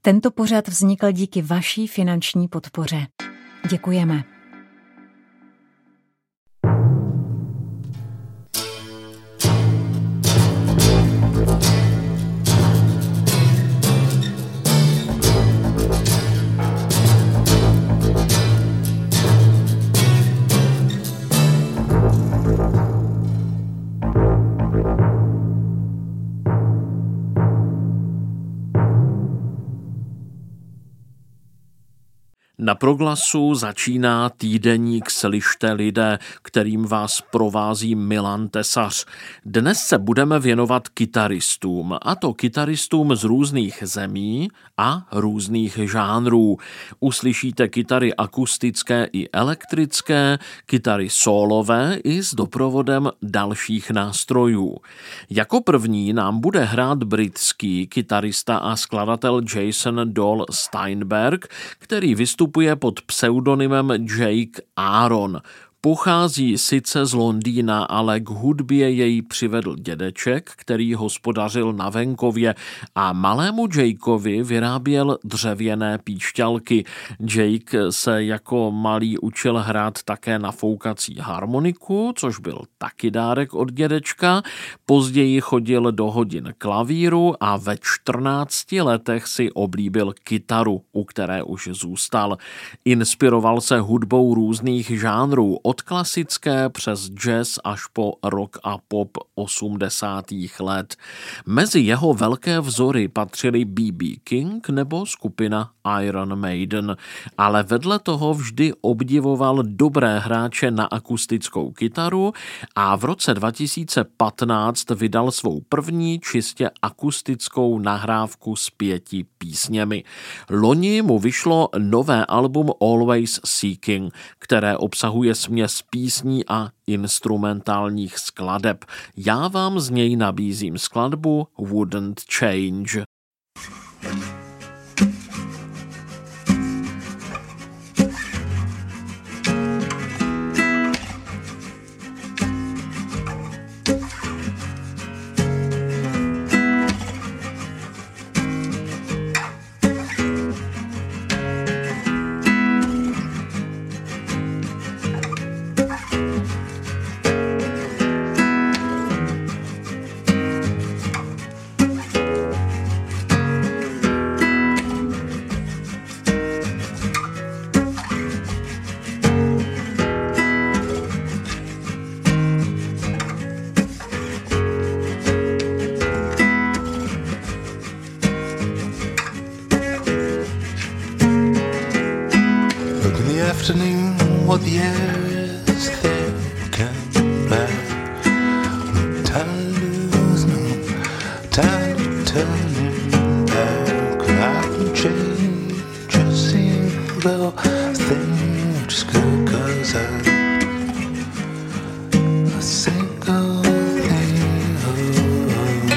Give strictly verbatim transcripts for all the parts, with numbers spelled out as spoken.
Tento pořad vznikl díky vaší finanční podpoře. Děkujeme. Na Proglasu začíná týdeník Slyšte lidé, kterým vás provází Milan Tesař. Dnes se budeme věnovat kytaristům, a to kytaristům z různých zemí a různých žánrů. Uslyšíte kytary akustické i elektrické, kytary sólové i s doprovodem dalších nástrojů. Jako první nám bude hrát britský kytarista a skladatel Jason Doll Steinberg, který vystupuje pod pseudonymem Jake Aaron. Pochází sice z Londýna, ale k hudbě jej přivedl dědeček, který hospodařil na venkově a malému Jakeovi vyráběl dřevěné píšťalky. Jake se jako malý učil hrát také na foukací harmoniku, což byl taky dárek od dědečka. Později chodil do hodin klavíru a ve čtrnácti letech si oblíbil kytaru, u které už zůstal. Inspiroval se hudbou různých žánrů, od klasické přes jazz až po rock a pop osmdesátých let. Mezi jeho velké vzory patřili bé bé King nebo skupina Iron Maiden, ale vedle toho vždy obdivoval dobré hráče na akustickou kytaru a v roce dva tisíce patnáct vydal svou první čistě akustickou nahrávku s pěti písněmi. Loni mu vyšlo nové album Always Seeking, které obsahuje směs písní a instrumentálních skladeb. Já vám z něj nabízím skladbu Wouldn't Change. Afternoon, what the air is thick and black. No time to lose, no time to turn back. I can change a single thing, just good 'cause I a single thing. Oh.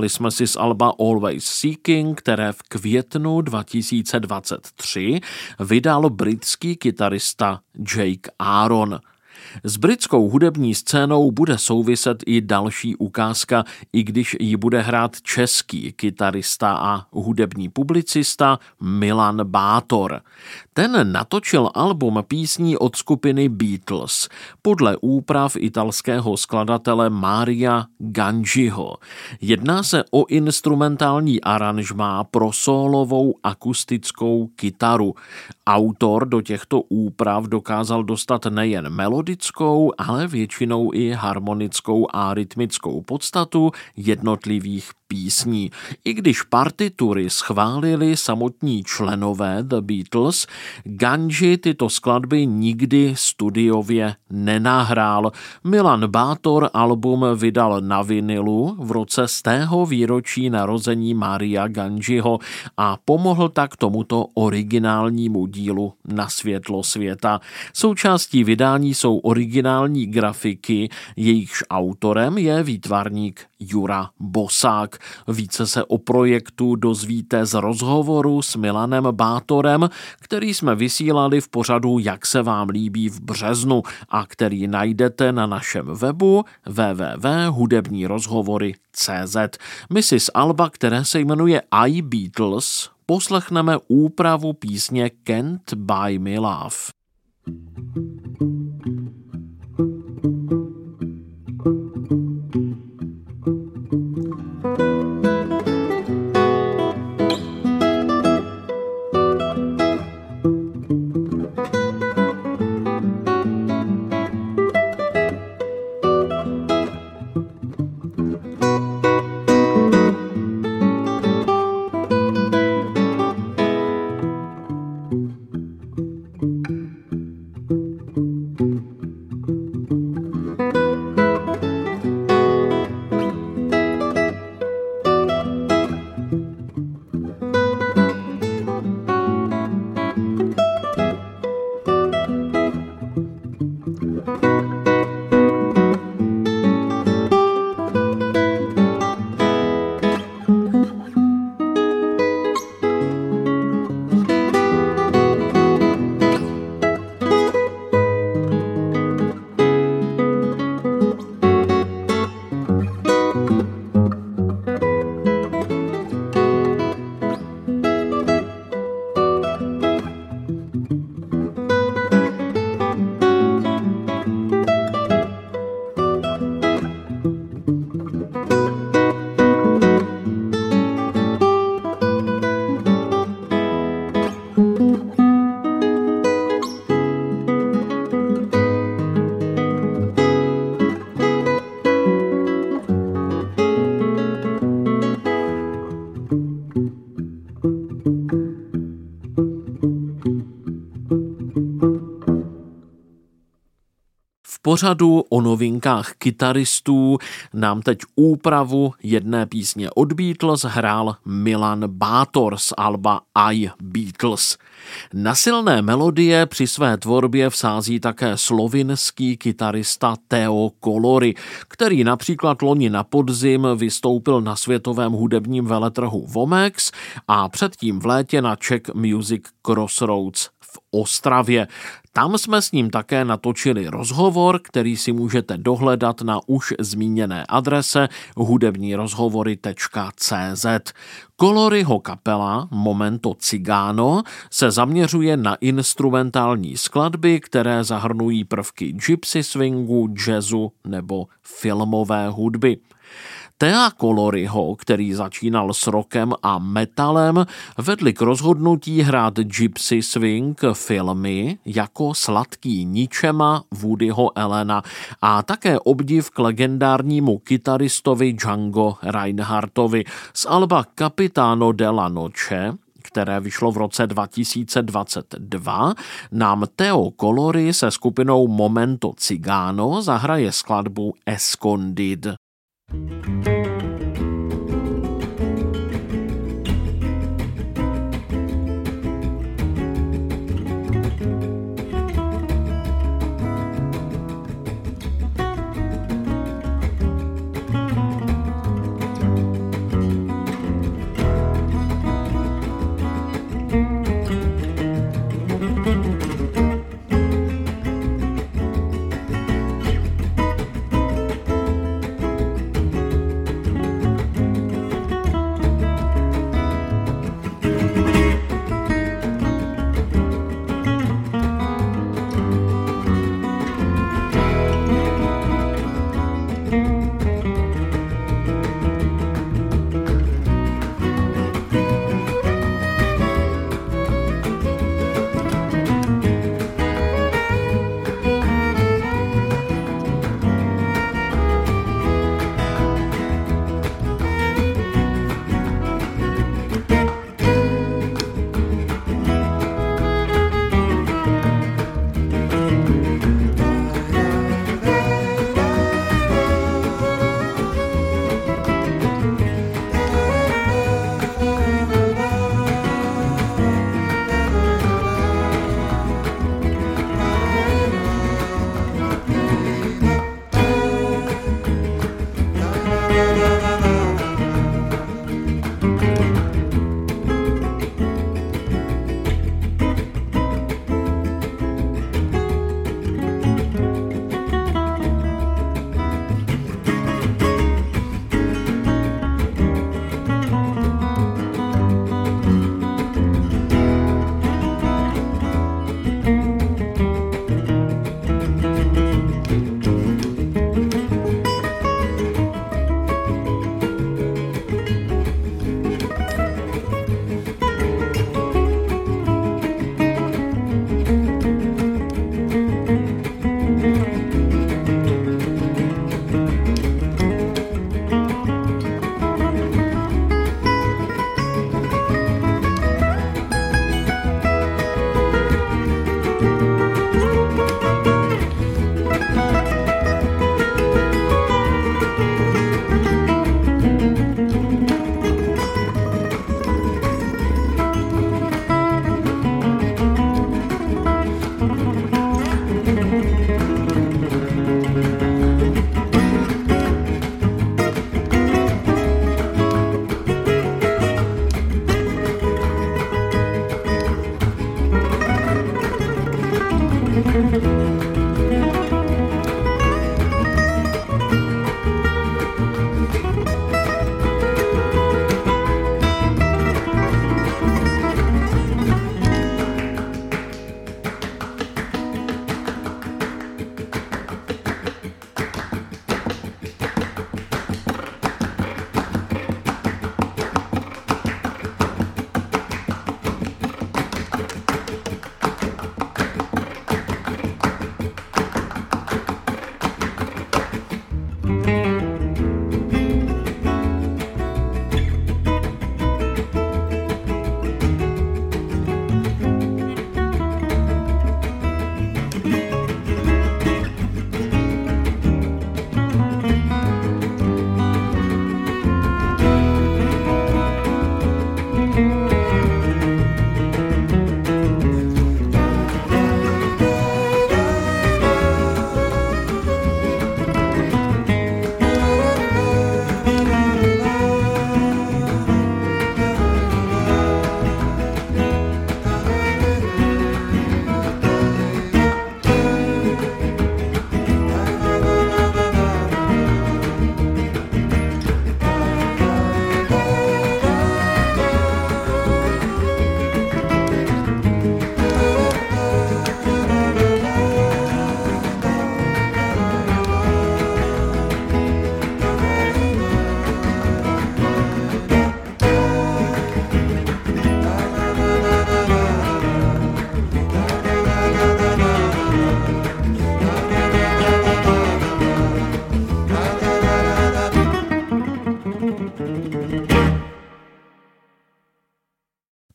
Hráli jsme si z alba Always Seeking, které v květnu dva tisíce dvacet tři vydal britský kytarista Jake Aaron. S britskou hudební scénou bude souviset i další ukázka, i když ji bude hrát český kytarista a hudební publicista Milan Bátor. Ten natočil album písní od skupiny Beatles podle úprav italského skladatele Maria Ganjiho. Jedná se o instrumentální aranžmá pro sólovou akustickou kytaru. Autor do těchto úprav dokázal dostat nejen melodickou, ale většinou i harmonickou a rytmickou podstatu jednotlivých písní. I když partitury schválili samotní členové The Beatles, Ganji tyto skladby nikdy studiově nenahrál. Milan Bátor album vydal na vinilu v roce stého výročí narození Maria Ganjiho a pomohl tak tomuto originálnímu dílu na světlo světa. Součástí vydání jsou originální grafiky, jejichž autorem je výtvarník Jura Bosák. Více se o projektu dozvíte z rozhovoru s Milanem Bátorem, který jsme vysílali v pořadu Jak se vám líbí v březnu a který najdete na našem webu w w w tečka hudební rozhovory tečka c z. My si z alba, které se jmenuje I Beatles, poslechneme úpravu písně Can't Buy Me Love. V pořadu o novinkách kytaristů nám teď úpravu jedné písně od Beatles hrál Milan Bátor z alba I Beatles. Na silné melodie při své tvorbě vsází také slovinský kytarista Teo Kolory, který například loni na podzim vystoupil na světovém hudebním veletrhu Vomex a předtím v létě na Czech Music Crossroads v Ostravě. Tam jsme s ním také natočili rozhovor, který si můžete dohledat na už zmíněné adrese hudební rozhovory tečka c z. Koloryho kapela Momento Cigano se zaměřuje na instrumentální skladby, které zahrnují prvky gypsy swingu, jazzu nebo filmové hudby. Tea Koloryho, který začínal s rockem a metalem, vedli k rozhodnutí hrát gypsy swing filmy jako Sladký ničema Woodyho Allena a také obdiv k legendárnímu kytaristovi Django Reinhardtovi z alba Capitano della Noche, které vyšlo v roce dva tisíce dvacet dva, nám Teo Kolory se skupinou Momento Cigano zahraje skladbu Escondid.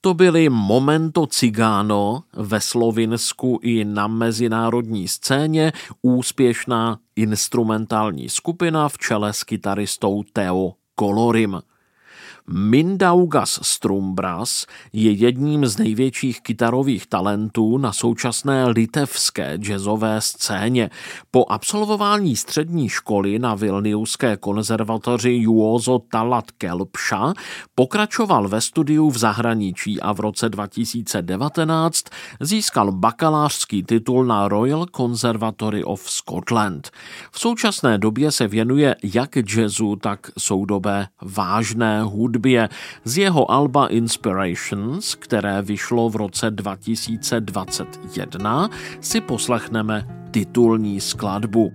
To byly Momento Cigano, ve Slovinsku i na mezinárodní scéně úspěšná instrumentální skupina v čele s kytaristou Teo Colorim. Mindaugas Strumbras je jedním z největších kytarových talentů na současné litevské jazzové scéně. Po absolvování střední školy na Vilniuské konzervatoři Juozo Tallat Kelpša pokračoval ve studiu v zahraničí a v roce dva tisíce devatenáct získal bakalářský titul na Royal Conservatory of Scotland. V současné době se věnuje jak jazzu, tak soudobé vážné hudbě. Z jeho alba Inspirations, které vyšlo v roce dva tisíce dvacet jedna, si poslechneme titulní skladbu.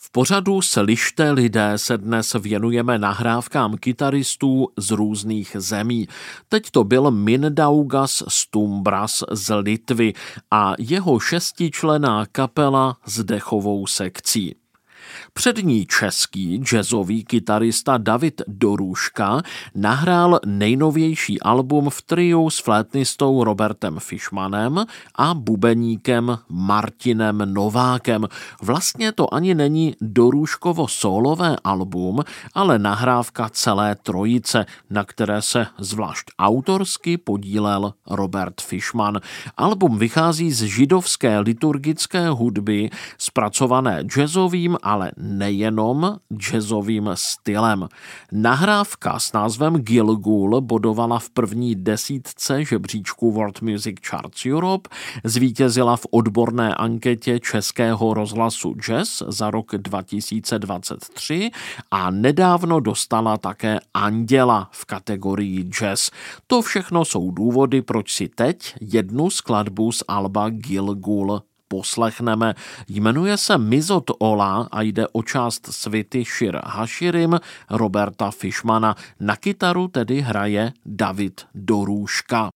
V pořadu Slyšte lidé se dnes věnujeme nahrávkám kytaristů z různých zemí. Teď to byl Mindaugas Stumbras z Litvy a jeho šestičlenná kapela s dechovou sekcí. Přední český jazzový kytarista David Dorůška nahrál nejnovější album v triu s flétnistou Robertem Fišmanem a bubeníkem Martinem Novákem. Vlastně to ani není Dorůškovo sólové album, ale nahrávka celé trojice, na které se zvlášť autorsky podílel Robert Fišman. Album vychází z židovské liturgické hudby, zpracované jazzovým, ale nejenom jazzovým stylem. Nahrávka s názvem Gilgul bodovala v první desítce žebříčku World Music Charts Europe, zvítězila v odborné anketě Českého rozhlasu Jazz za rok dva tisíce dvacet tři a nedávno dostala také Anděla v kategorii jazz. To všechno jsou důvody, proč si teď jednu skladbu z alba Gilgul poslechneme. Jmenuje se Mizot Ola a jde o část svity Shir Hashirim Roberta Fišmana. Na kytaru tedy hraje David Dorůška.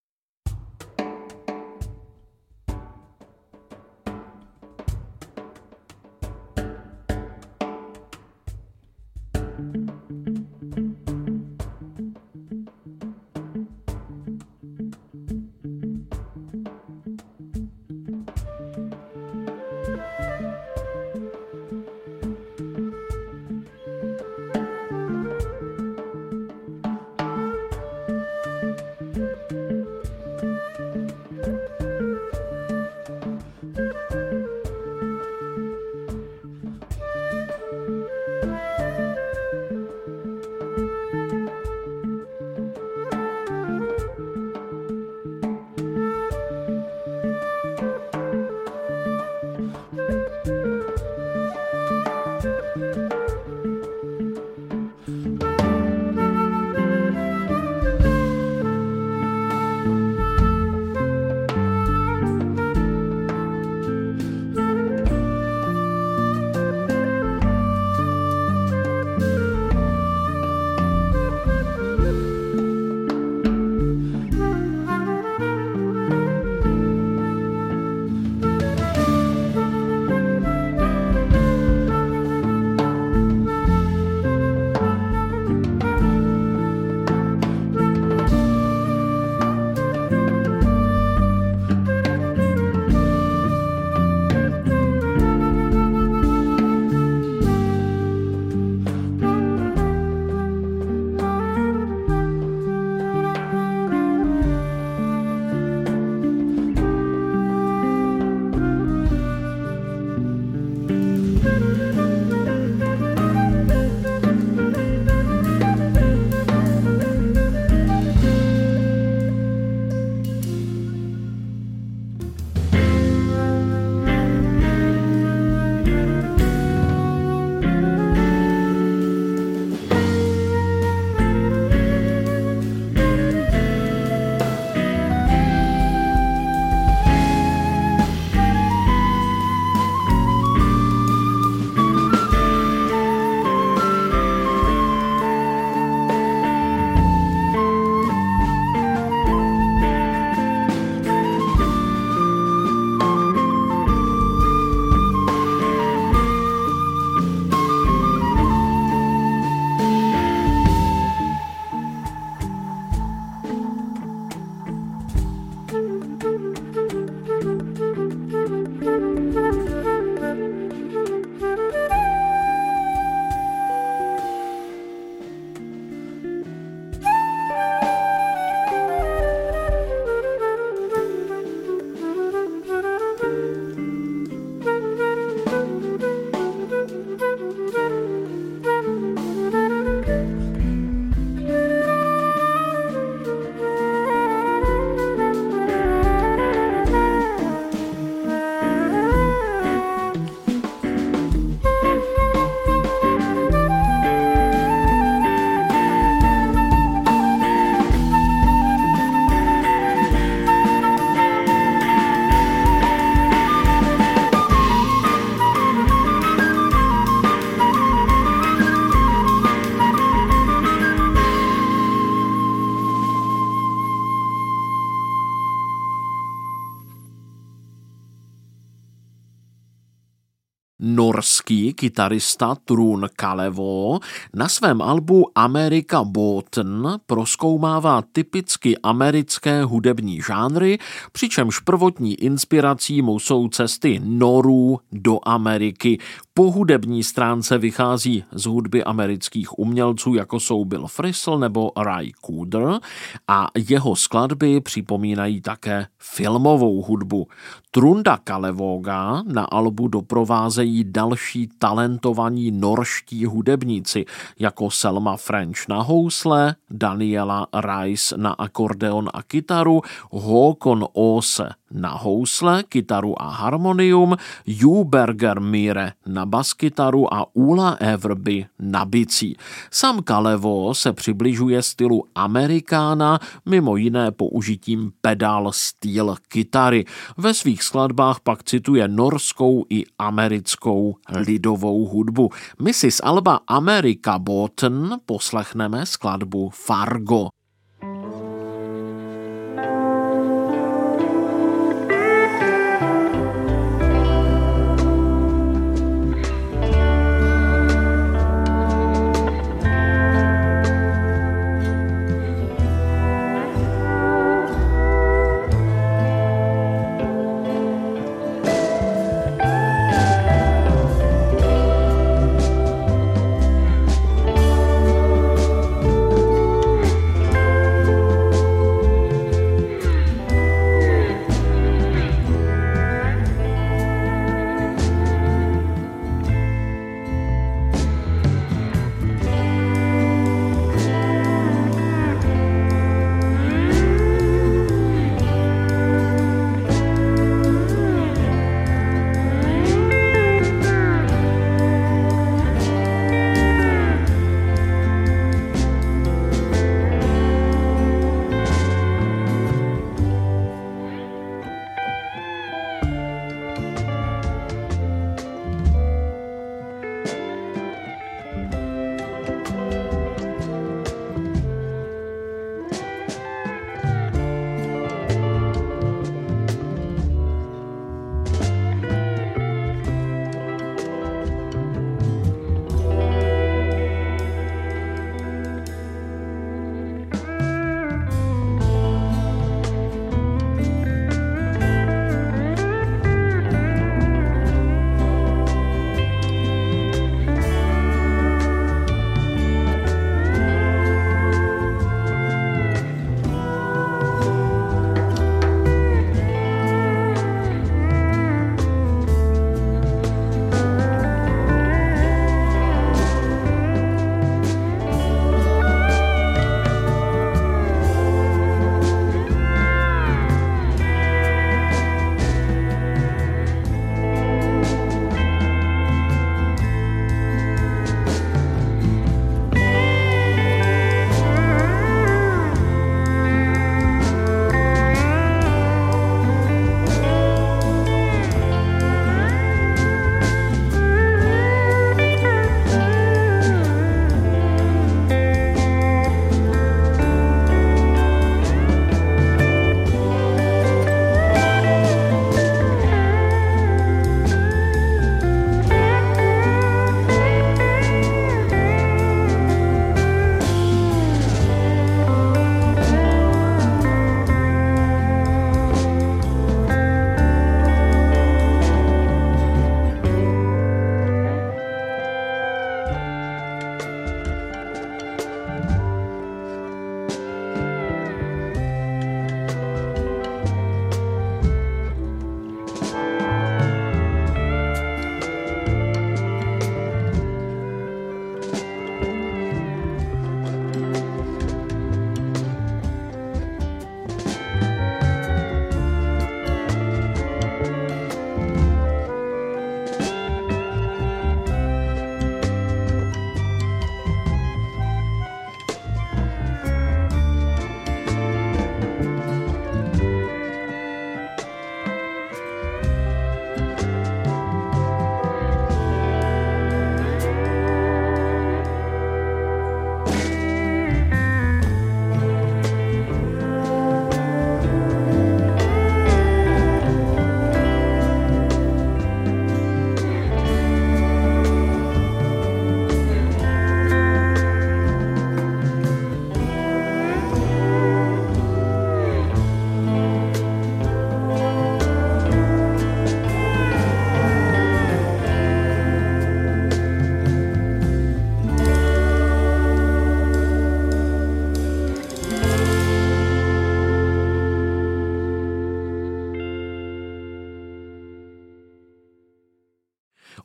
Norský kytarista Trond Kalevo na svém albu America Båten prozkoumává typicky americké hudební žánry, přičemž prvotní inspirací mu jsou cesty Norů do Ameriky. Po hudební stránce vychází z hudby amerických umělců, jako jsou Bill Frisell nebo Ry Cooder, a jeho skladby připomínají také filmovou hudbu. Trunda Kalevoga na albu doprovázejí další talentovaní norští hudebníci, jako Selma French na housle, Daniela Rice na akordeon a kytaru, Håkon Åse na housle, kytaru a harmonium, Ju Berger Mire na baskytaru a Ulla Everby na bicí. Sam Kalevo se přibližuje stylu amerikána, mimo jiné použitím pedal steel kytary. Ve svých skladbách pak cituje norskou i americkou lidovou hudbu. My si z alba America Båten poslechneme skladbu Fargo.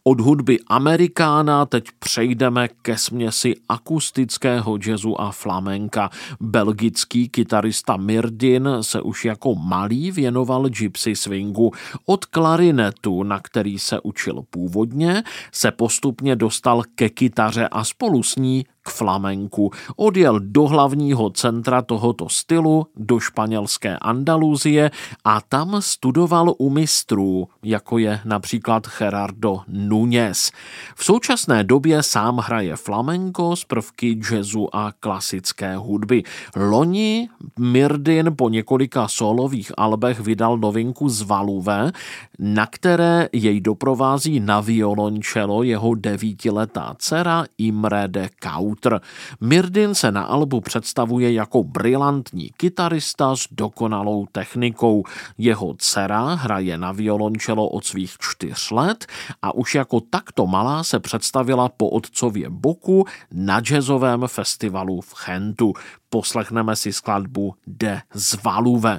Od hudby amerikána teď přejdeme ke směsi akustického jazzu a flamenka. Belgický kytarista Myrdin se už jako malý věnoval gypsy swingu. Od klarinetu, na který se učil původně, se postupně dostal ke kytaře a spolu s ní k flamenku. Odjel do hlavního centra tohoto stylu, do španělské Andaluzie a tam studoval u mistrů, jako je například Gerardo Núñez. V současné době sám hraje flamenco z prvky jazzu a klasické hudby. Loni Myrdin po několika solových albech vydal novinku z Valuve, na které jej doprovází na violoncello jeho devítiletá dcera Imre de Kaut. Myrdin se na albu představuje jako brilantní kytarista s dokonalou technikou. Jeho dcera hraje na violoncello od svých čtyř let a už jako takto malá se představila po otcově boku na jazzovém festivalu v Gentu. Poslechneme si skladbu De Zvaluve.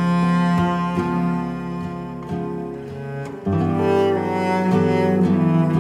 Thank you.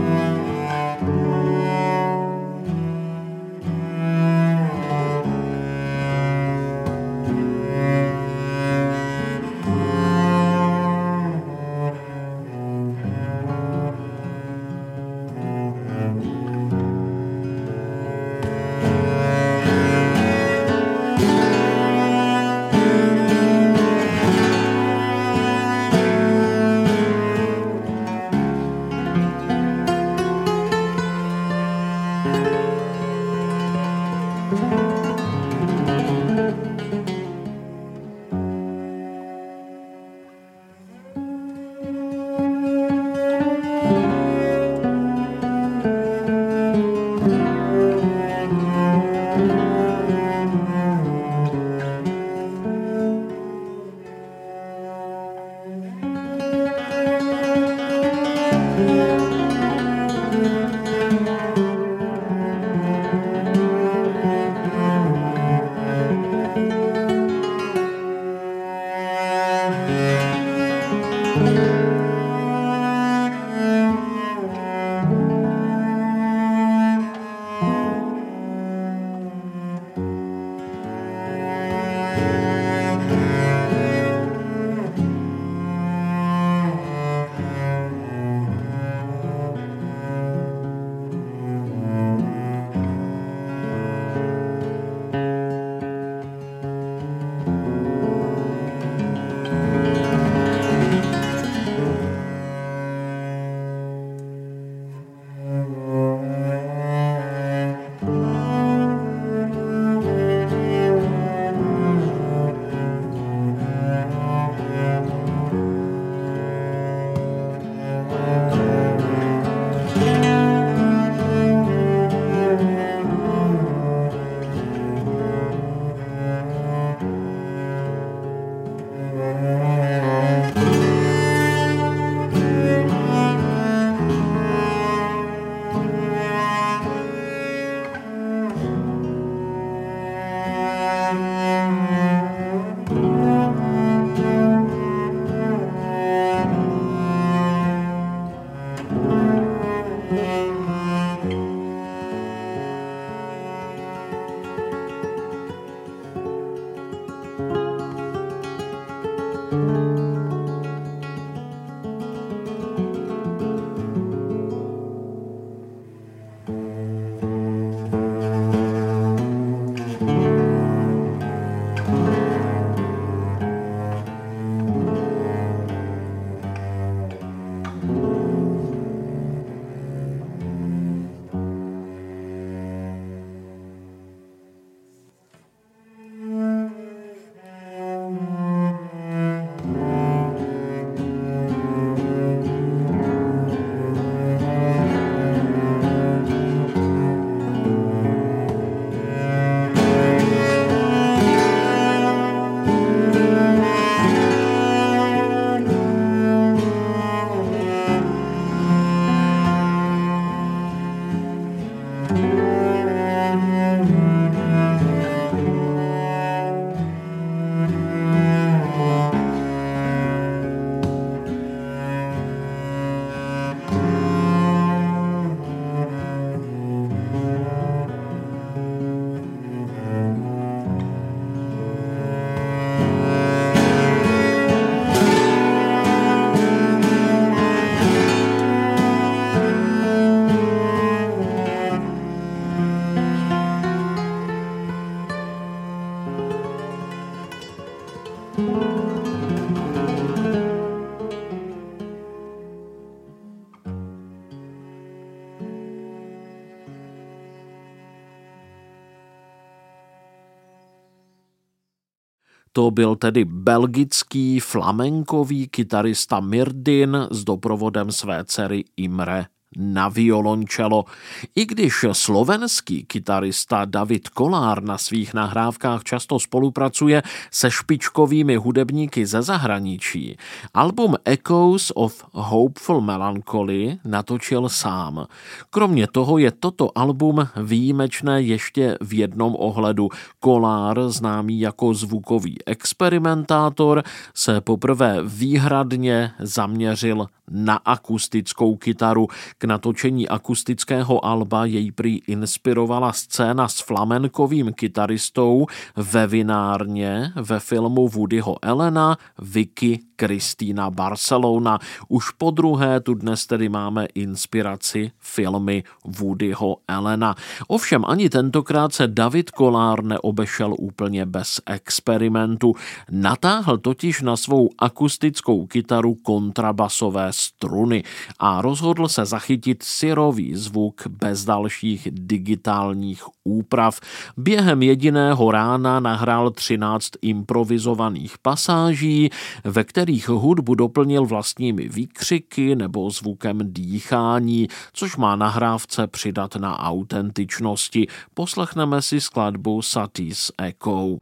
To byl tedy belgický flamenkový kytarista Myrdin s doprovodem své dcery Imre na violončelo. I když slovenský kytarista David Kollár na svých nahrávkách často spolupracuje se špičkovými hudebníky ze zahraničí, album Echoes of Hopeful Melancholy natočil sám. Kromě toho je toto album výjimečné ještě v jednom ohledu. Kollár, známý jako zvukový experimentátor, se poprvé výhradně zaměřil na akustickou kytaru. K natočení akustického alba jej prý inspirovala scéna s flamenkovým kytaristou ve vinárně ve filmu Woodyho Allena Vicky Cristina Barcelona. Už po druhé tu dnes tedy máme inspiraci filmy Woodyho Allena. Ovšem ani tentokrát se David Kollár neobešel úplně bez experimentu. Natáhl totiž na svou akustickou kytaru kontrabasové struny a rozhodl se zachytit syrový zvuk bez dalších digitálních úprav. Během jediného rána nahrál třináct improvizovaných pasáží, ve kterých hudbu doplnil vlastními výkřiky nebo zvukem dýchání, což má nahrávce přidat na autentičnosti. Poslechneme si skladbu Satie's Echo.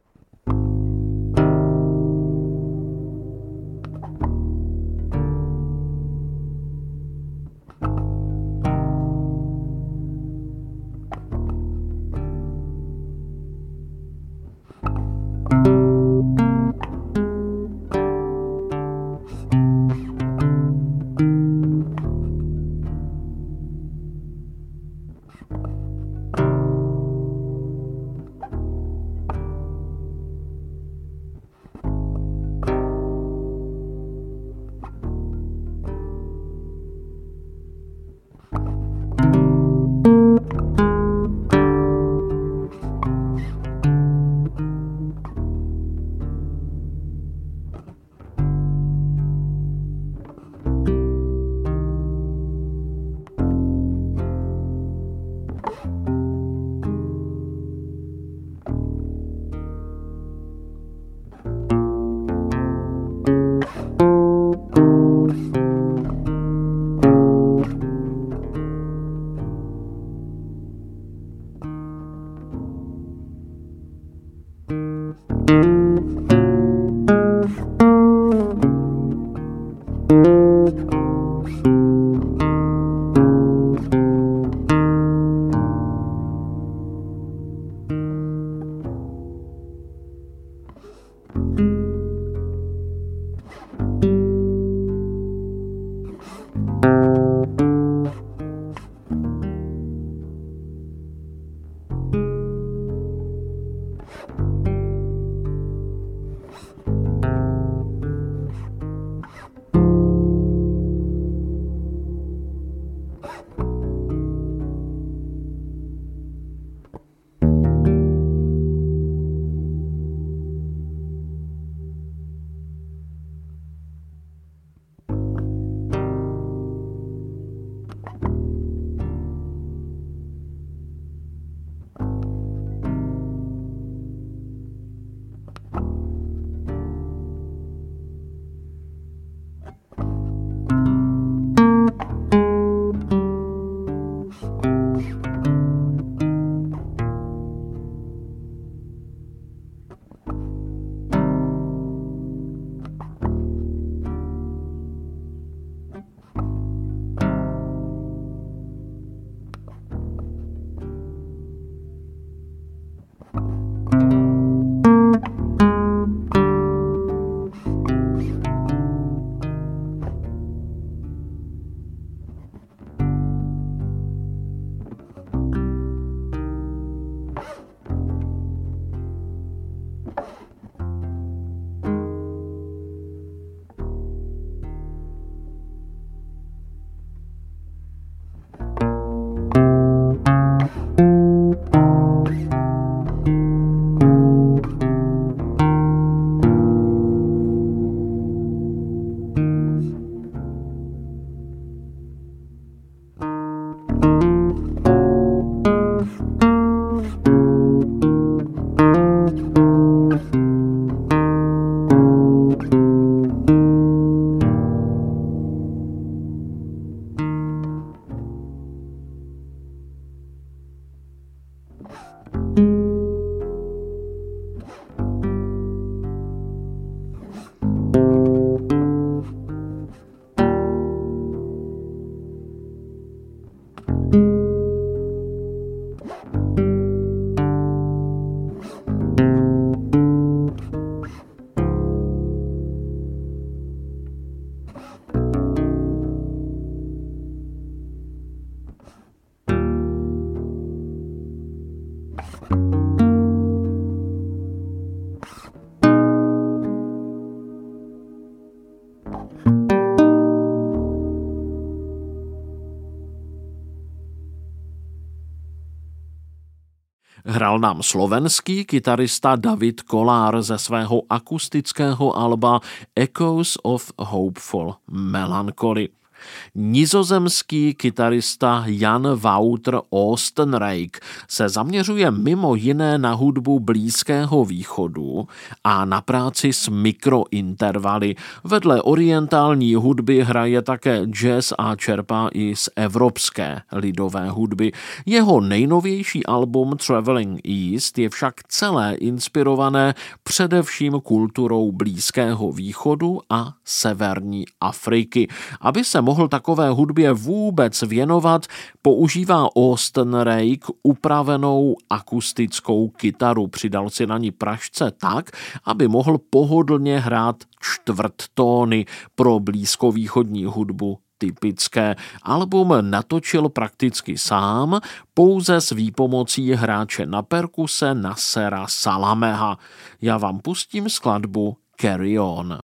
hrál nám slovenský kytarista David Kollár ze svého akustického alba Echoes of Hopeful Melancholy. Nizozemský kytarista Jan Wouter Oostenrijk se zaměřuje mimo jiné na hudbu Blízkého východu a na práci s mikrointervaly. Vedle orientální hudby hraje také jazz a čerpá i z evropské lidové hudby. Jeho nejnovější album Traveling East je však celé inspirované především kulturou Blízkého východu a severní Afriky. Aby se mohl takové hudbě vůbec věnovat, používá Oostenrijk upravenou akustickou kytaru. Přidal si na ní pražce tak, aby mohl pohodlně hrát čtvrttóny pro blízkovýchodní hudbu typické. Album natočil prakticky sám, pouze s výpomocí hráče na perkuse Nassera Salameha. Já vám pustím skladbu Carry On.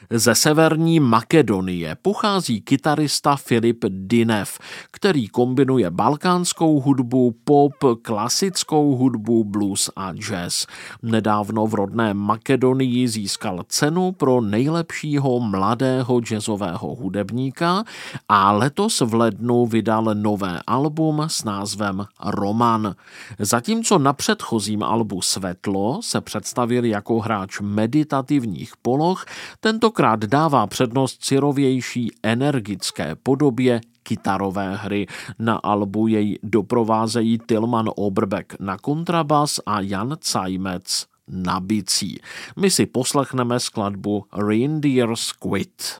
Ze severní Makedonie pochází kytarista Filip Dinev, který kombinuje balkánskou hudbu, pop, klasickou hudbu, blues a jazz. Nedávno v rodné Makedonii získal cenu pro nejlepšího mladého jazzového hudebníka a letos v lednu vydal nové album s názvem Roman. Zatímco na předchozím albu Svetlo se představil jako hráč meditativních poloh, tentokrát dává přednost syrovější energické podobě kytarové hry. Na albu jej doprovázejí Tilman Oberbeck na kontrabas a Jan Cajmec na bicí. My si poslechneme skladbu Reindeer Squid.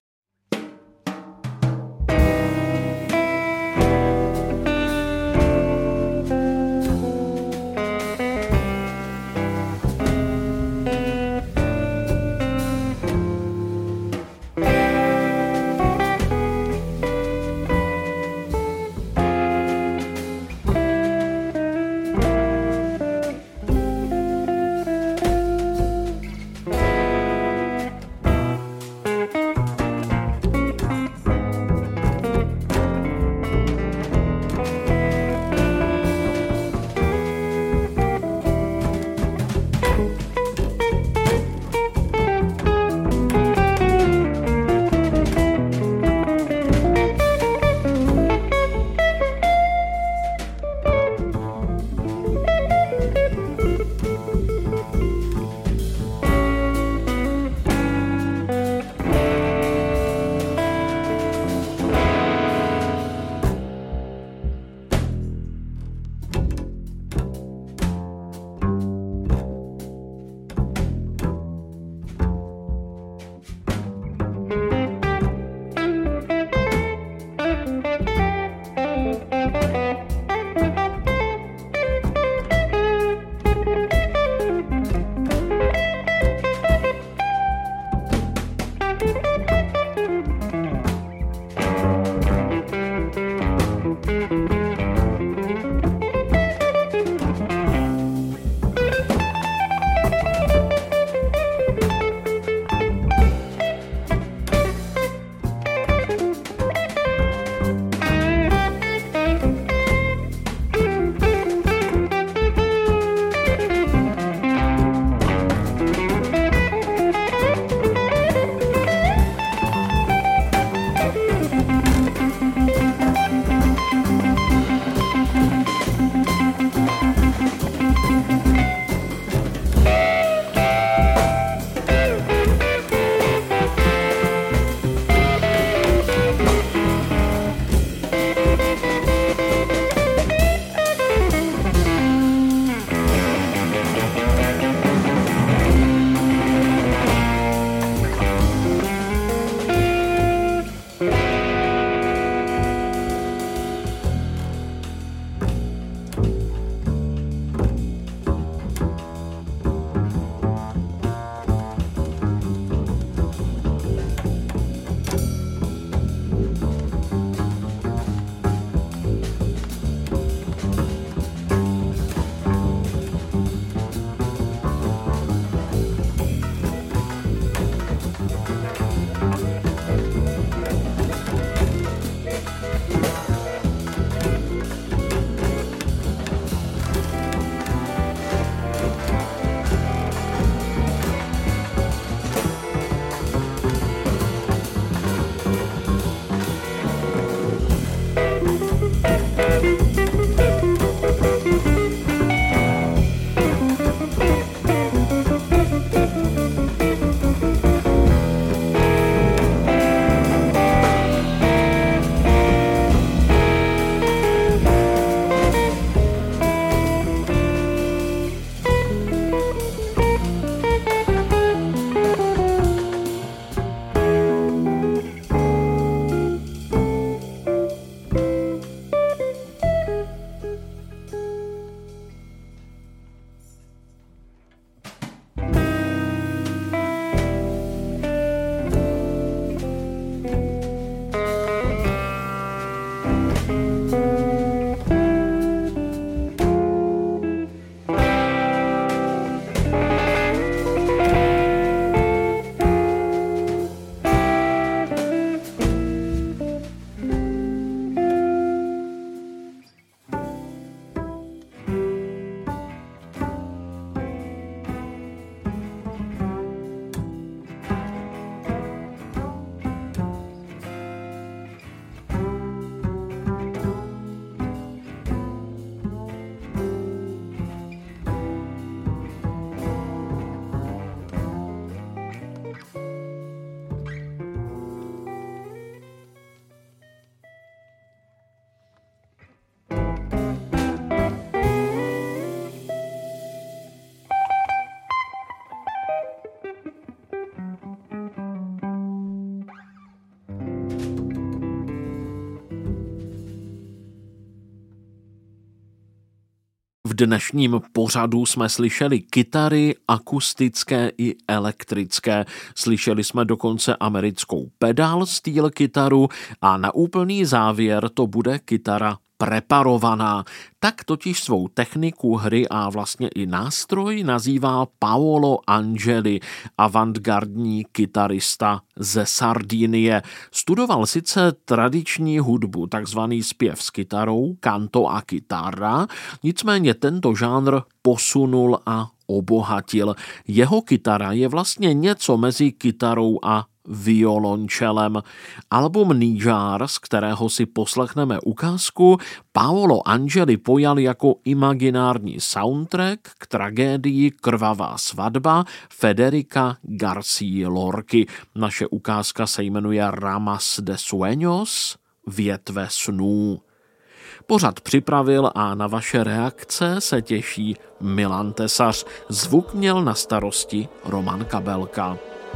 dnešním pořadu jsme slyšeli kytary akustické i elektrické. Slyšeli jsme dokonce americkou pedal steel kytaru a na úplný závěr to bude kytara preparovaná. Tak totiž svou techniku hry a vlastně i nástroj nazývá Paolo Angeli, avantgardní kytarista ze Sardinie. Studoval sice tradiční hudbu, takzvaný zpěv s kytarou, canto a kytara, nicméně tento žánr posunul a obohatil. Jeho kytara je vlastně něco mezi kytarou a violončelem. Album Níjar, z kterého si poslechneme ukázku, Paolo Angeli pojal jako imaginární soundtrack k tragédii Krvavá svatba Federica García Lorky. Naše ukázka se jmenuje Ramas de Sueños, větve snů. Pořad připravil a na vaše reakce se těší Milan Tesař. Zvuk měl na starosti Roman Kabelka.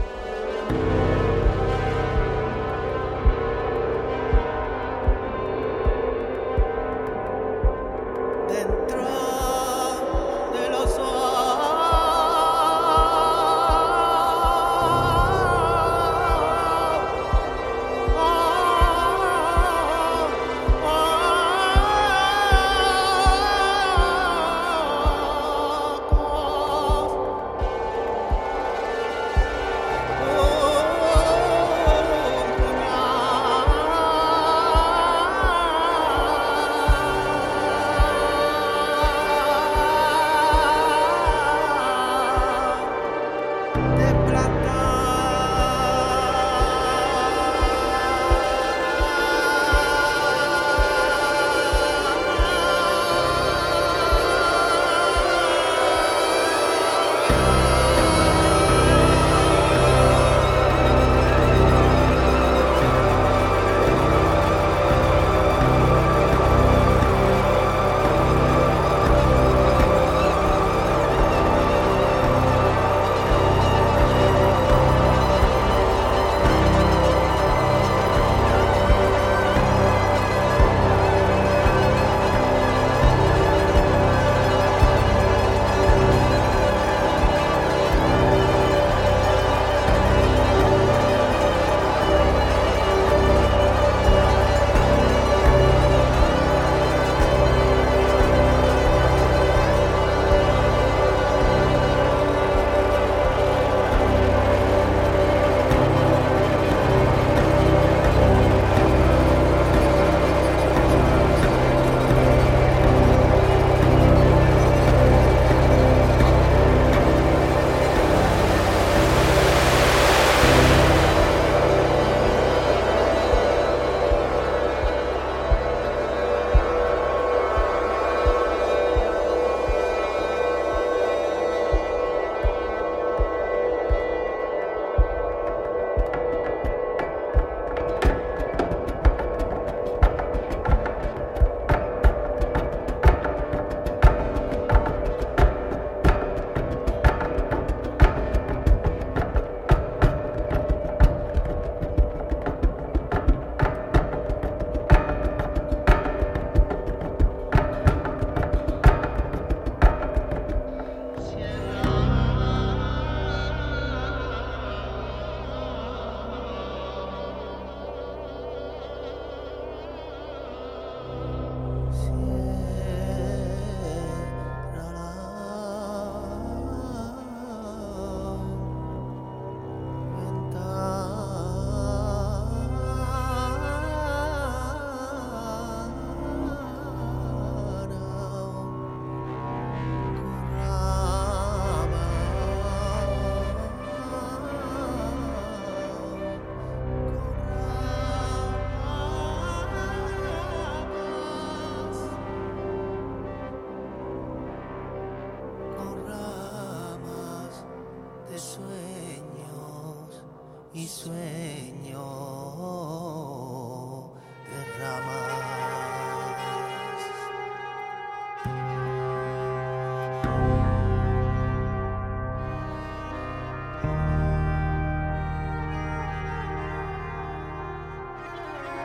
y sueño de ramas.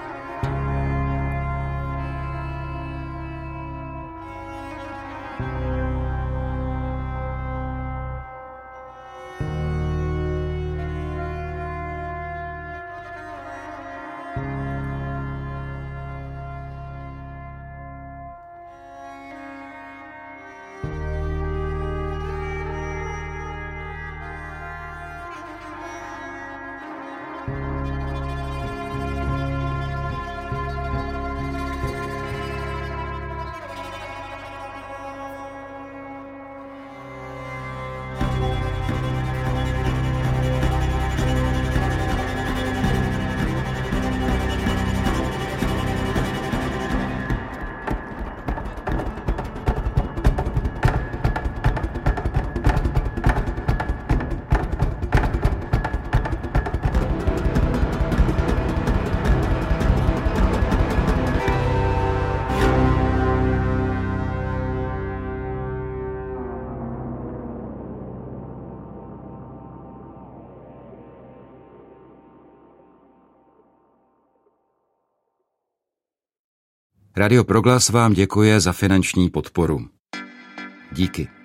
Thank you. Radio Proglas vám děkuje za finanční podporu. Díky.